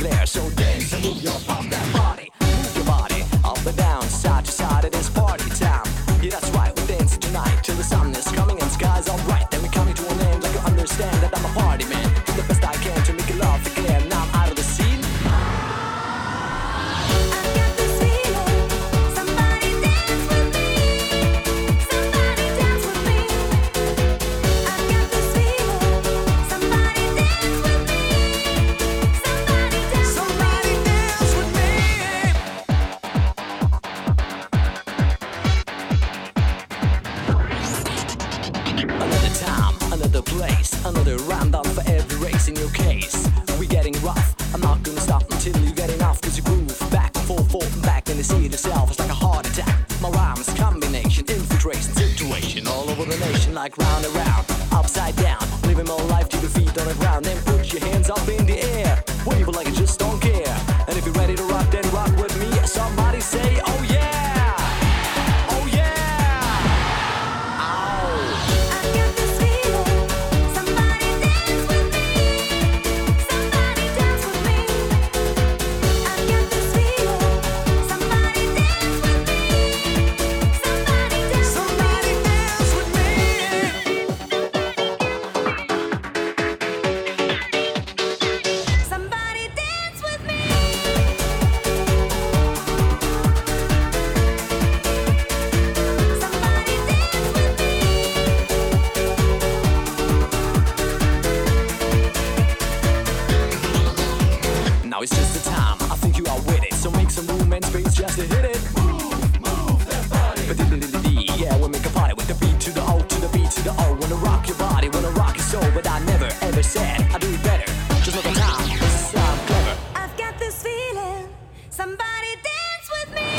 glare. So dance and move your pump that body. Move your body up and down, side to side. It is party time. Yeah, that's right. We're dancing tonight till the sun is coming and skies are bright. Then we're coming to an end. Like you understand that I'm a party man. Do the best I can to make you love again. Now I'm out of the scene. Another place, another rundown for every race in your case. We're getting rough, I'm not gonna stop until you get enough. Cause you groove back and forth and back, and you see it yourself, it's like a heart attack. My rhymes, combination, infiltration, situation all over the nation, like round and round, upside down, living my life to your feet on the ground. Then put your hands up in the air, wave it like you just don't care. And if you're ready to rock, then rock with me. Somebody say, oh yeah. Now it's just the time, I think you are with it. So make some room and space just to hit it. Move that body. But yeah, we make a party with the beat to the O, to the beat to the O. Wanna rock your body, wanna rock your soul. But I never ever said I do it better. Just look at time, this is I'm clever. I've got this feeling, somebody dance with me.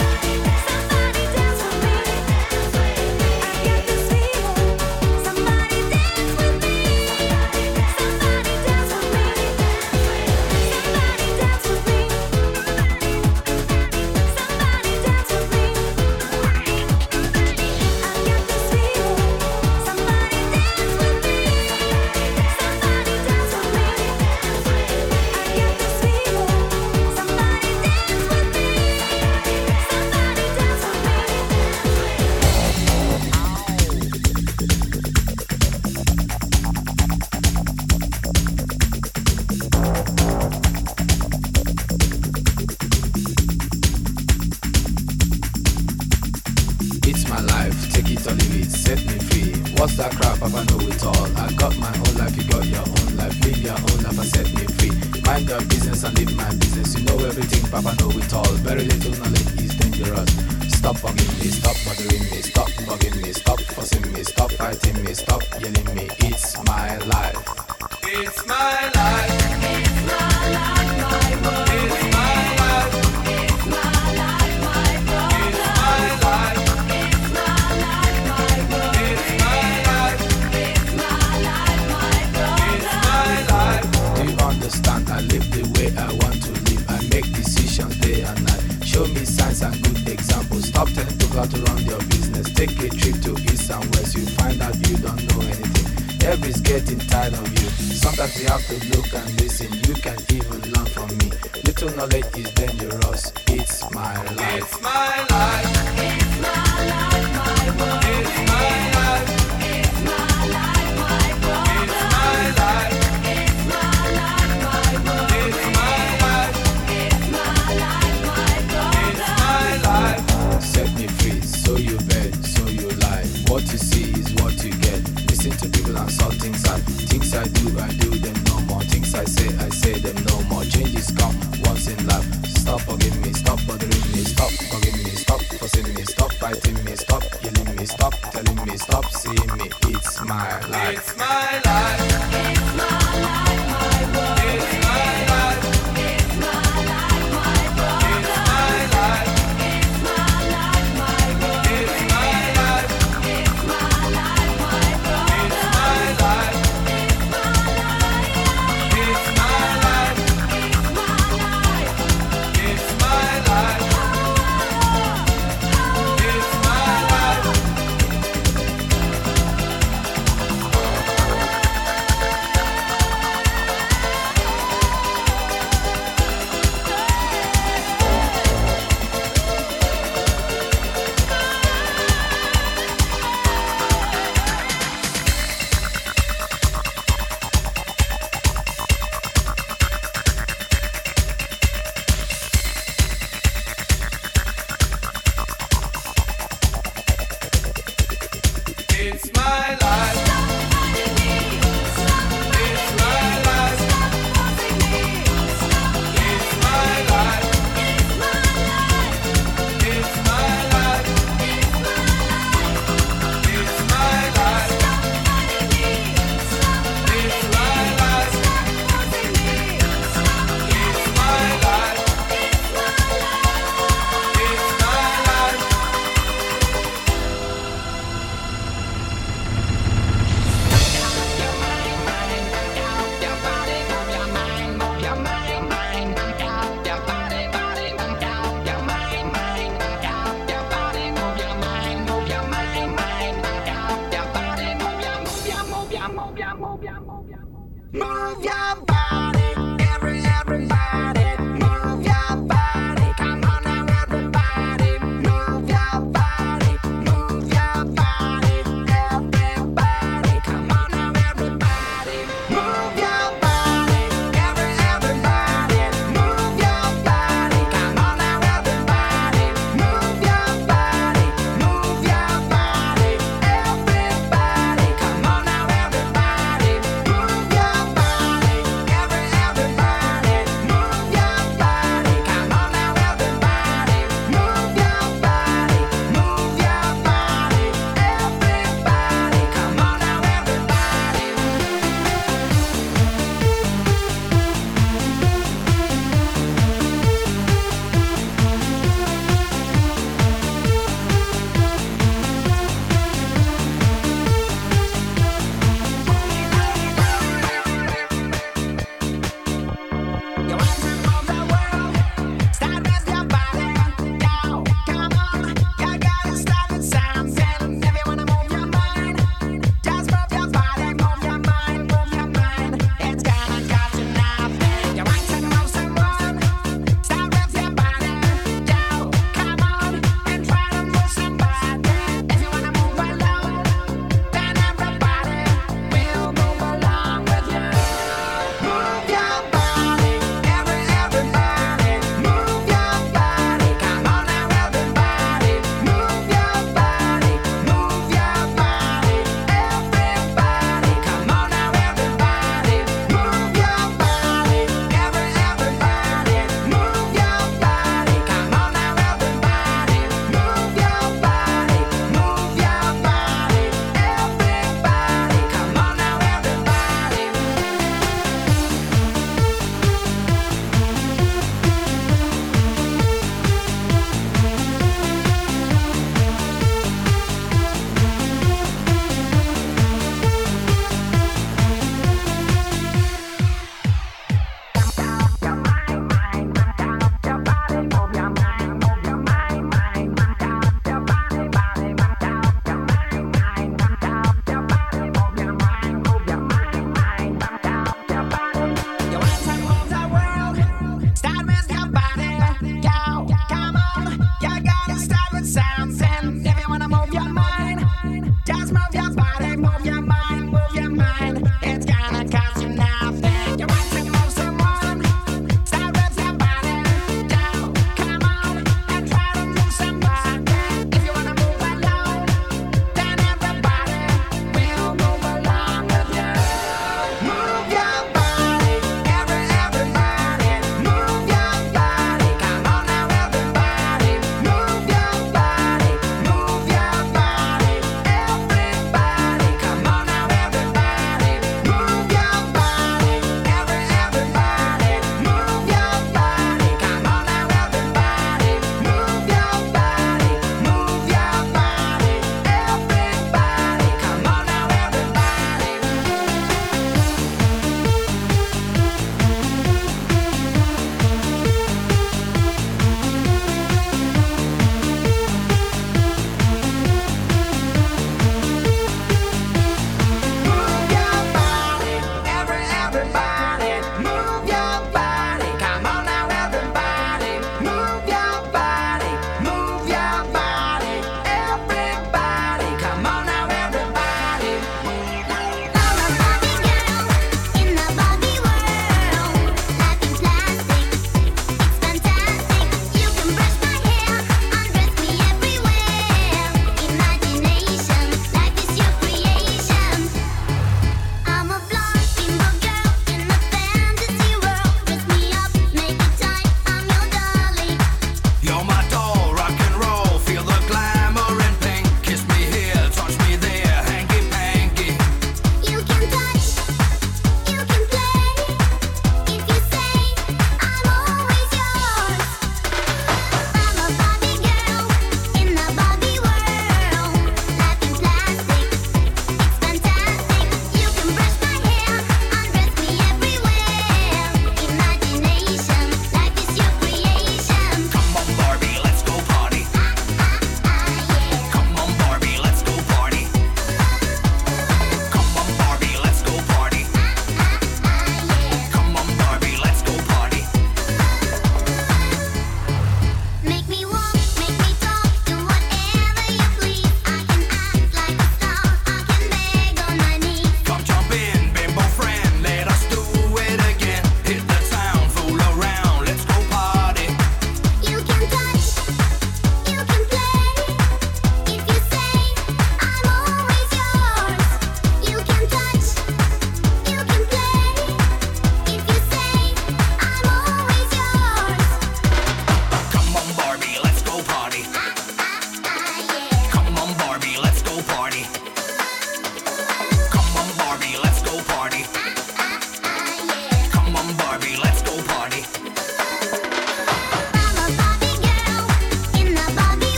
Set me free. What's that crap? Papa know it all. I got my own life, you got your own life. Live your own life and set me free. Mind your business and live my business. You know everything, Papa know it all. Very little knowledge is dangerous. Stop bugging me, stop bothering me, stop bugging me, stop fussing me, stop fighting me, stop yelling me. It's my life. It's my life. It's my life, my world. It's my life. It's my life, my world. It's my life. It's my life, my world. It's my life. It's my life, my world. It's my life. Do you understand? I live the way I want to live. I make decisions day and night. Show me signs and good examples. Stop telling people how to run your business. Take a trip to east and west. You find out you don't know anything. Everybody's getting tired of you. Sometimes you have to look and listen. You can even learn from me. Little knowledge is dangerous. It's my life. It's my life. It's my life, my world. It's my life. It's my life, my world. It's my life. It's my life, my world. It's my life. It's my life, my world. It's my life. Set me free, so you bet, so you lie. What you see is what you get. Listen to people and saw things I do them no more. Things I say them no more. Changes come once in life. Stop forgiving me, stop bothering me, stop forgiving me, stop fussing me, stop fighting me, stop yelling me, stop telling me, stop move your body. Everybody, move your body. Come on now, everybody, move your body. Move your body. Everybody, come on now, everybody, move your body. Everybody, move your body. Come on now, everybody, move your body. Move your body. Everybody, come on now, everybody, move your body.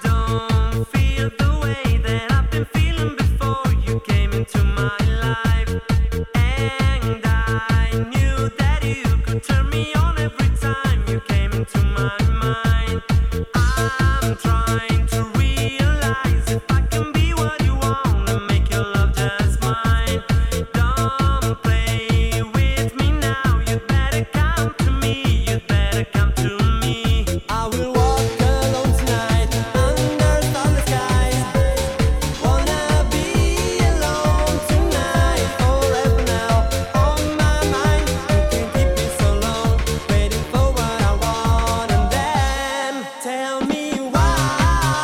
Tell me why.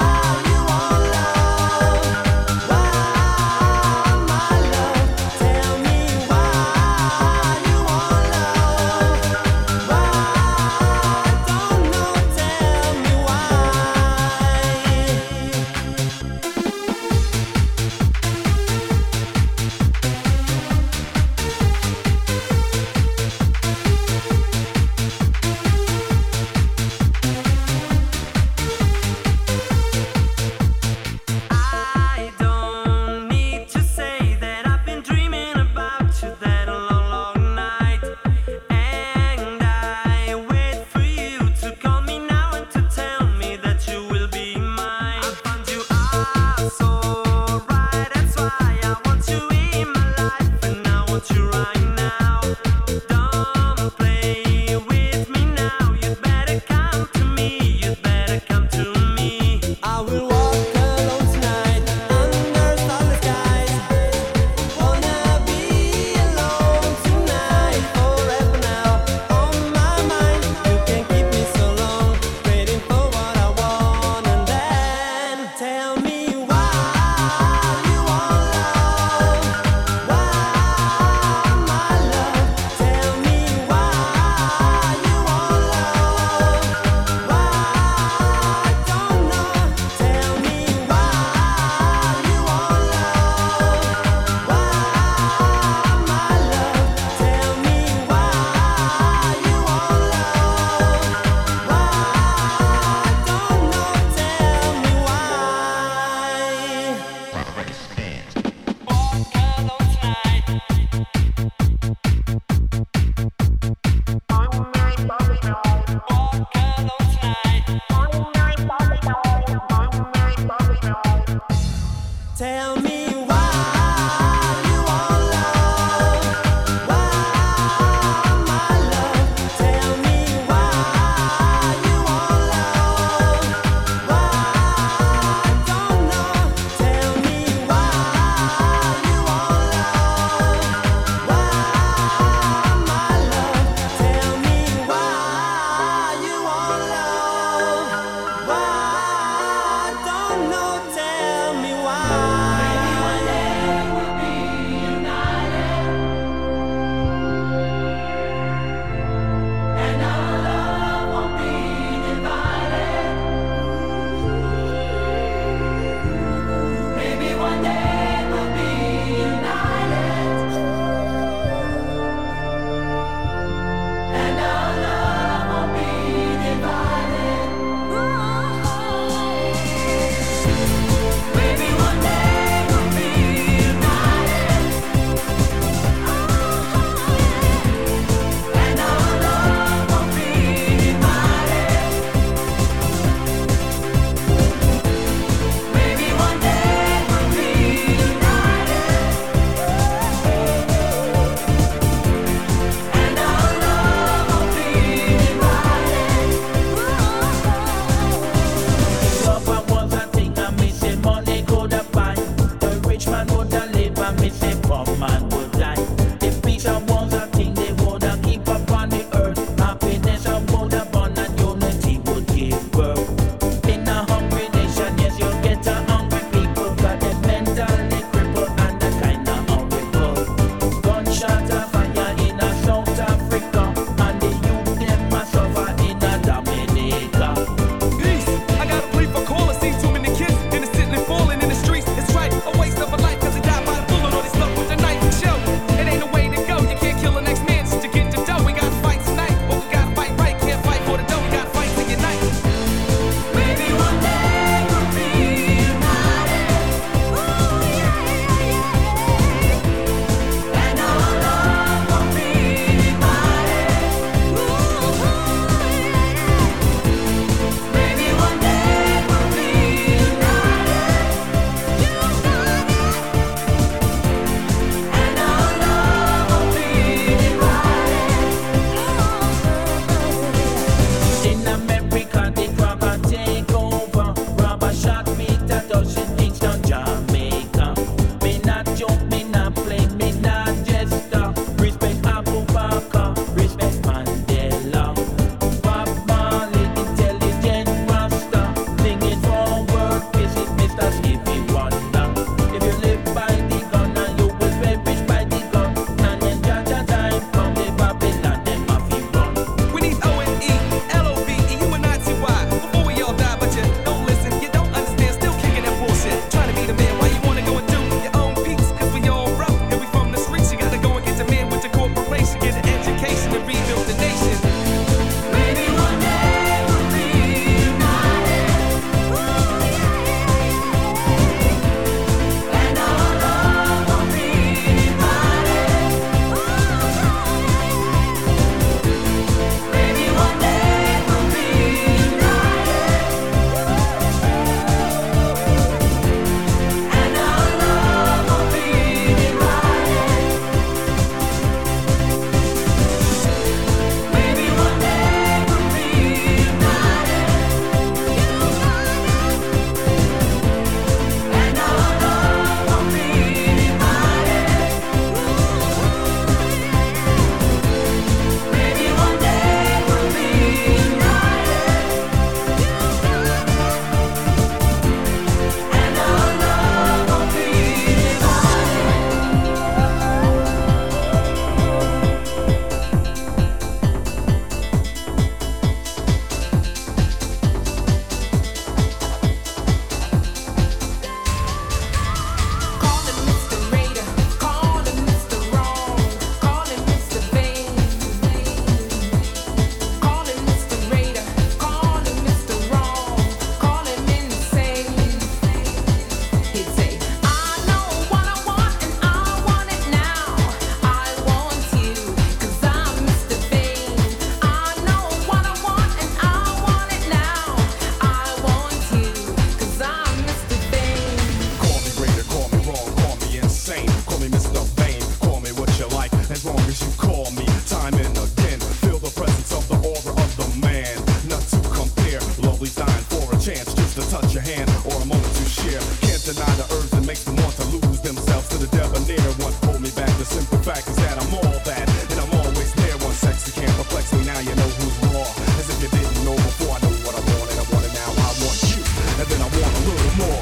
share. Can't deny the urge that makes them want to lose themselves to the debonair. What hold me back? The simple fact is that I'm all that, and I'm always there. One sexy can't perplex me. Now you know who's raw. As if you didn't know before. I know what I want and I want it now. I want you, and then I want a little more.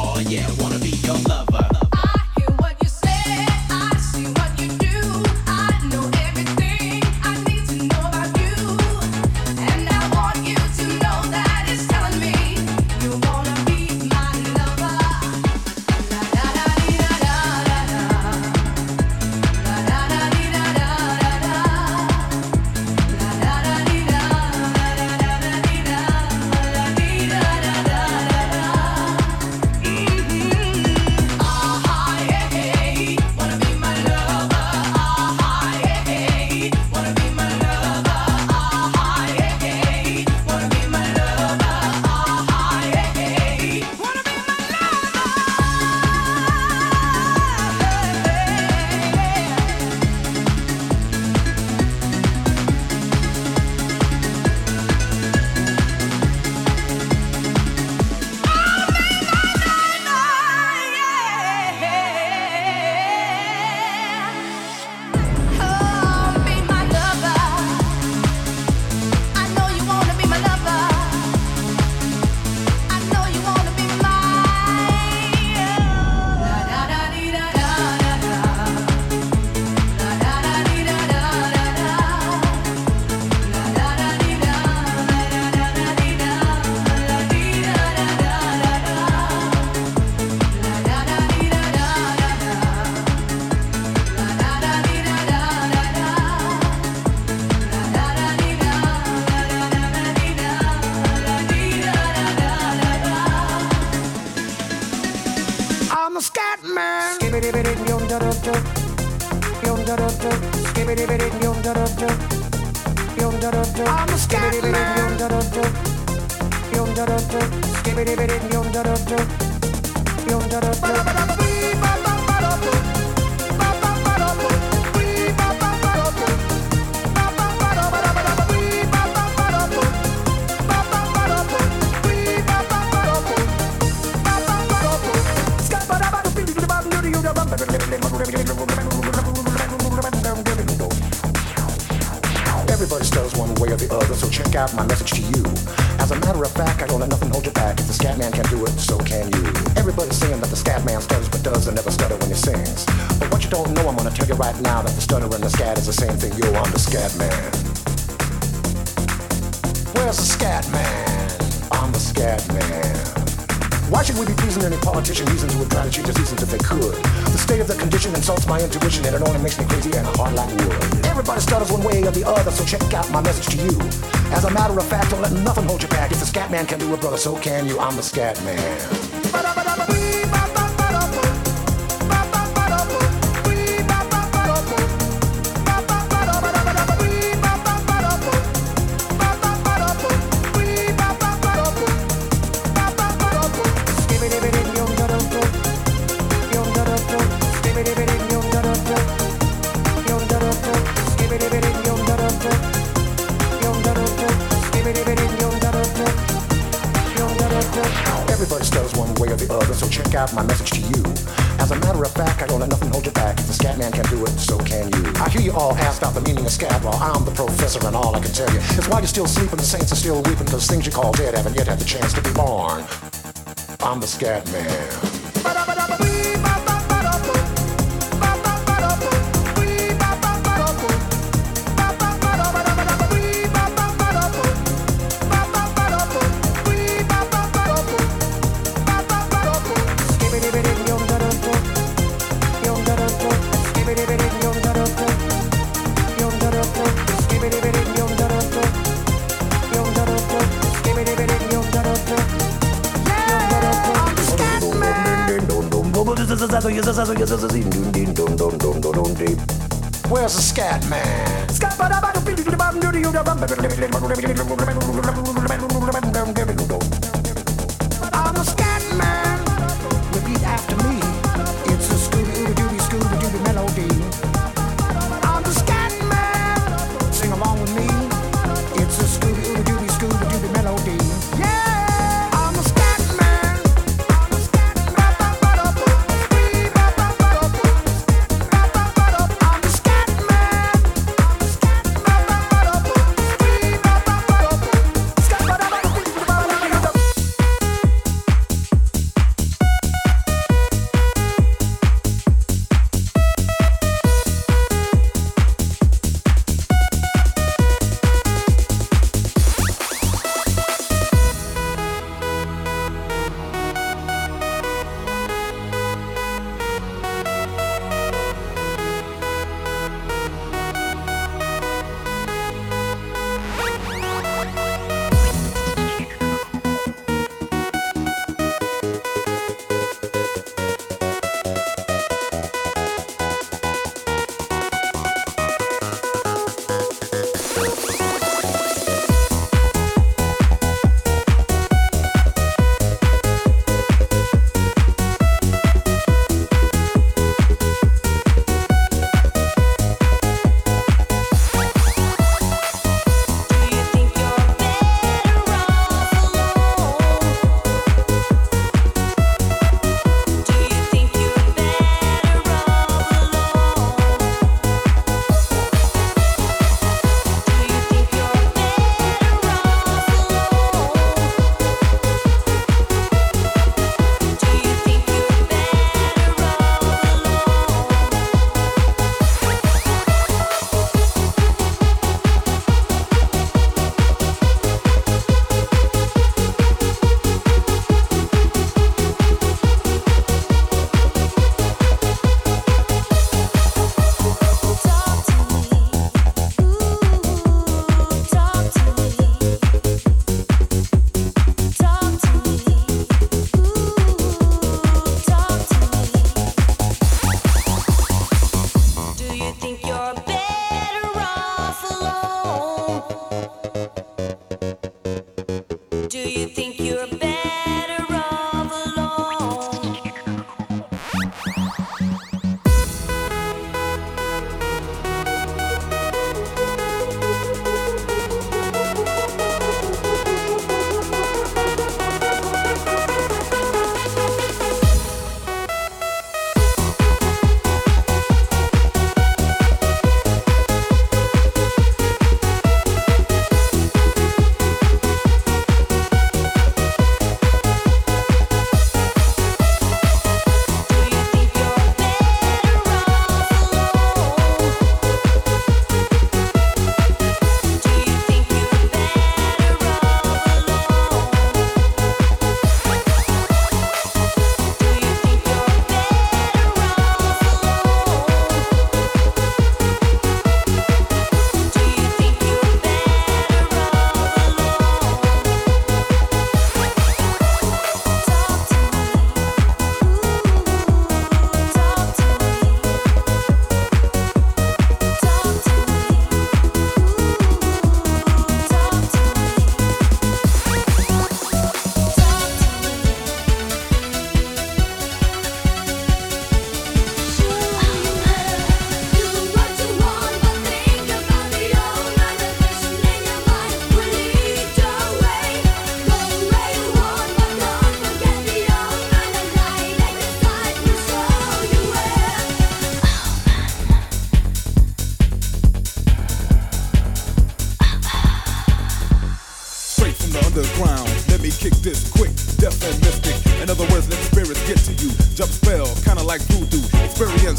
I'm a scat man. Everybody stutters one way or the other, so check out my message to you. As a matter of fact, I don't let nothing hold you back. If the scat man can do it, so can you. Everybody's saying that the scat man stutters but does and never stutter when he sings. But what you don't know, I'm gonna tell you right now that the stutter and the scat is the same thing. Yo, I'm the scat man. Where's the scat man? I'm the scat man. Why should we be pleasing any politician reasons who would try to cheat the seasons if they could? The state of the condition insults my intuition and it only makes me crazy and hard like wood. Everybody stutters one way or the other, so check out my message to you. As a matter of fact, don't let nothing hold you back. If the scat man can do it, brother, so can you. I'm the scat man. Everybody stutters one way or the other, so check out my message to you. As a matter of fact, I don't let nothing hold you back. If the scat man can do it, so can you. I hear you all ask about the meaning of scat. Well, I'm the professor and all I can tell you is why you're still sleeping, the saints are still weeping, because things you call dead haven't yet had the chance to be born. I'm the scat man. Where's the scat man? I'm a scat man. Repeat after me. It's a Scooby-Dooby melody. I'm the scat man. Sing along with me. It's a Scooby-Dooby melody. Yeah, I'm a scat man. I'm a scat man. I'm the scat man.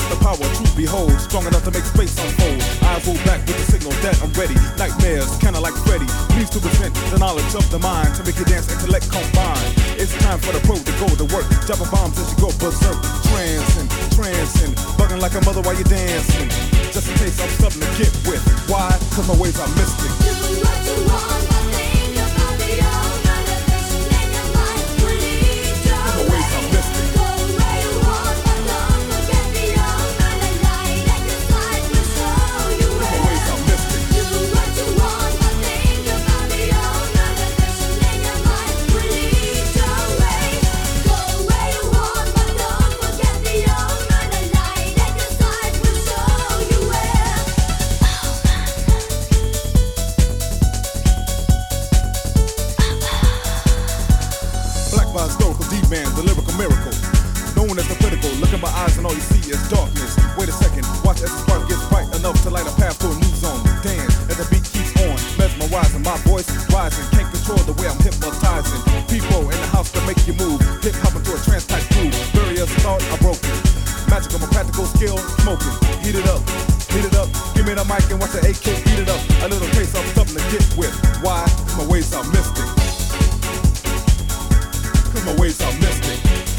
the power to behold, strong enough to make space unfold. Eyes roll back with the signal that I'm ready. Nightmares, kinda like Freddy, needs to present the knowledge of the mind to make your dance intellect combine. It's time for the pro to go to work, dropping bombs as you go berserk. Trancing, bugging like a mother while you're dancing. Just in case I'm something to get with. Why? Cause my ways are mystic. Do what you want, but think about the old motivation in your mind. Please don't My ways are mystic. go where you want, but don't forget the old man and light at your side will show you My where. ways are mystic. Do what you want, but think about the old motivation in your mind. Please don't go where you want, but don't forget the old man and light at your side will show you where. Black by historical D-man, the lyrical miracle. Known as the critical, look in my eyes and all you see is darkness. Wait a second, watch as the spark gets bright enough to light a path to a new zone. Dance as the beat keeps on, mesmerizing, my voice rising. Can't control the way I'm hypnotizing. People in the house to make you move, hip hop into a trance type groove. Barriers thought are broken. Magical, my practical skill, smoking. Heat it up, give me the mic and watch the AK beat it up. A little taste of something to get with. Why? My ways are mystic. Cause my ways are mystic.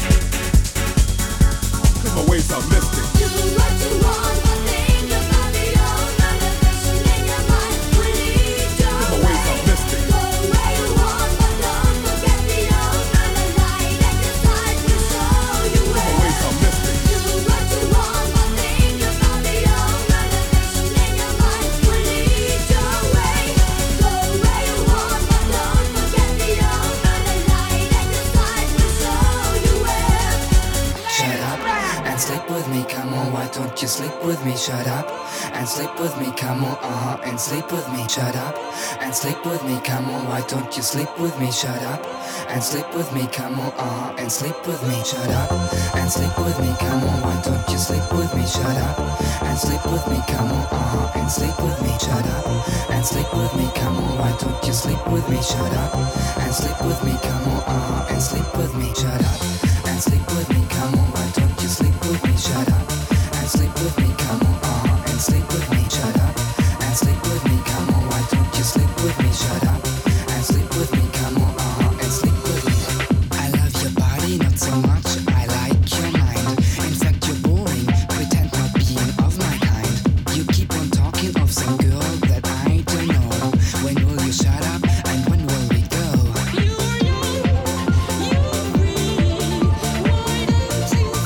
Cause my ways are mystic. Do what you want, but think about the old motivation in your mind. Please Cause my ways are mystic. go where you want, but don't forget the old man and light at your side will show you My where. ways are mystic. Do what you want, but think about the old motivation in your mind. Please don't go where you want, but don't forget the old man and light at your side will show you where. Shut up and sleep with me, come on, why don't you sleep with me? Shut up and sleep with me, come on, and sleep with me. Shut up and sleep with me, come on, why don't you sleep with me? Shut up and sleep with me, come on, and sleep with me. Shut up and sleep with me, come on, why don't you sleep with me? Shut up and sleep with me, come on, and sleep with me. Shut up and sleep with me, come on, why don't you sleep with me? Shut up and sleep with me, come on, and sleep with me. Shut up and sleep with me, come on, why don't you sleep with me? Shut up and sleep with me, come on, and sleep with me. Shut up and sleep with me, come on, why don't you sleep with me? Shut up and sleep with me, come on, and sleep with me. I love your body, not so much, I like your mind. In fact, you're boring, pretend not being of my kind. You keep on talking of some girl that I don't know. When will you shut up and when will we go? You agree, why don't you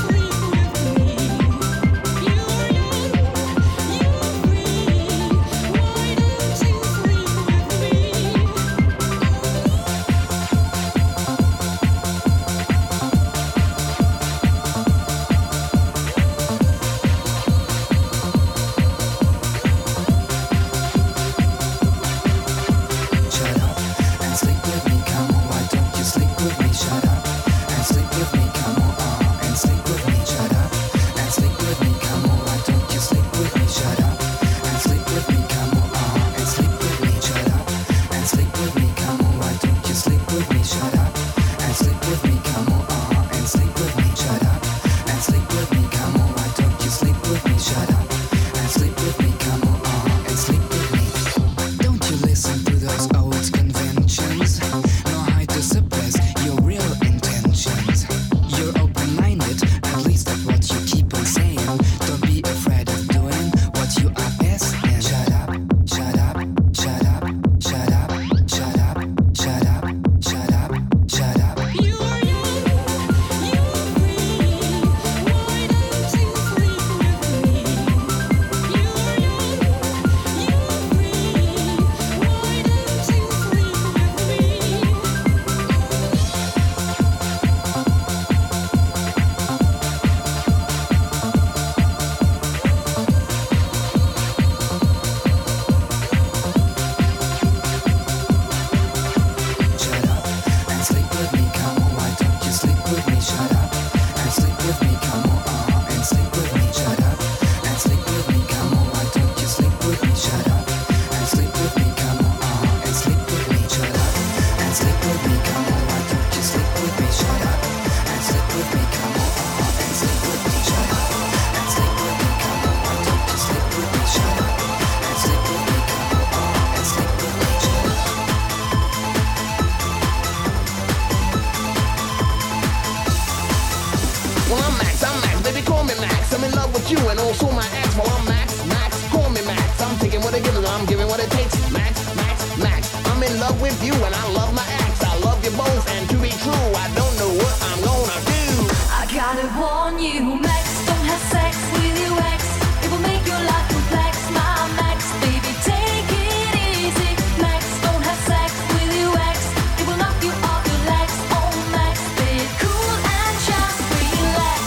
I'm Max, baby, call me Max. I'm in love with you and also my ex. Well, I'm Max, call me Max. I'm taking what it gives, I'm giving what it takes. Max, I'm in love with you and I love my ex. I love you both, and to be true, I don't know what I'm gonna do. I gotta warn you, Max, don't have sex with your ex. It will make your life complex, my Max, baby, take it easy. Max, don't have sex with your ex. It will knock you off your legs. Oh, Max, be cool and just relax.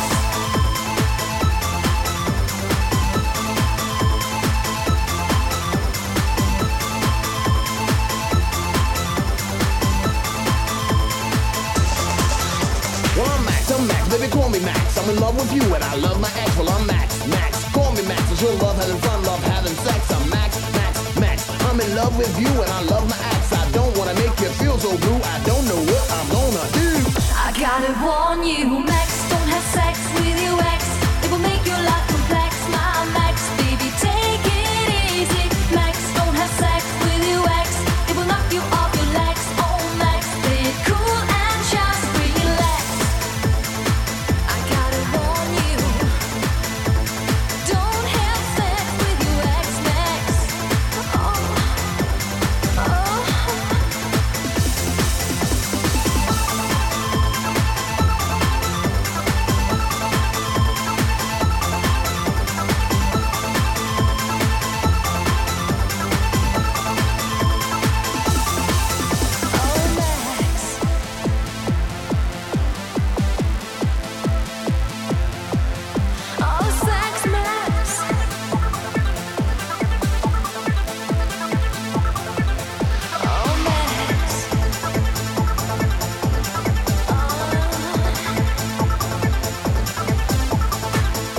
Well, I'm Max, baby, call me Max. I'm in love with you and I love my ex. Well, I'm Max, call me Max. It's your love having fun, love having sex. I'm Max. I'm in love with you and I love my ex. I don't wanna make you feel so blue. I don't know what I'm gonna do. I gotta warn you, Max, don't have sex with your ex. It will make your life complex, my Max, baby, take it easy. Max, don't have sex with your ex. It will knock you off your legs. Oh, Max, be cool and just relax. I gotta warn you, don't have sex with your ex, Max. Oh.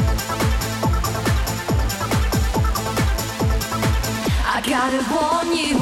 I gotta warn you,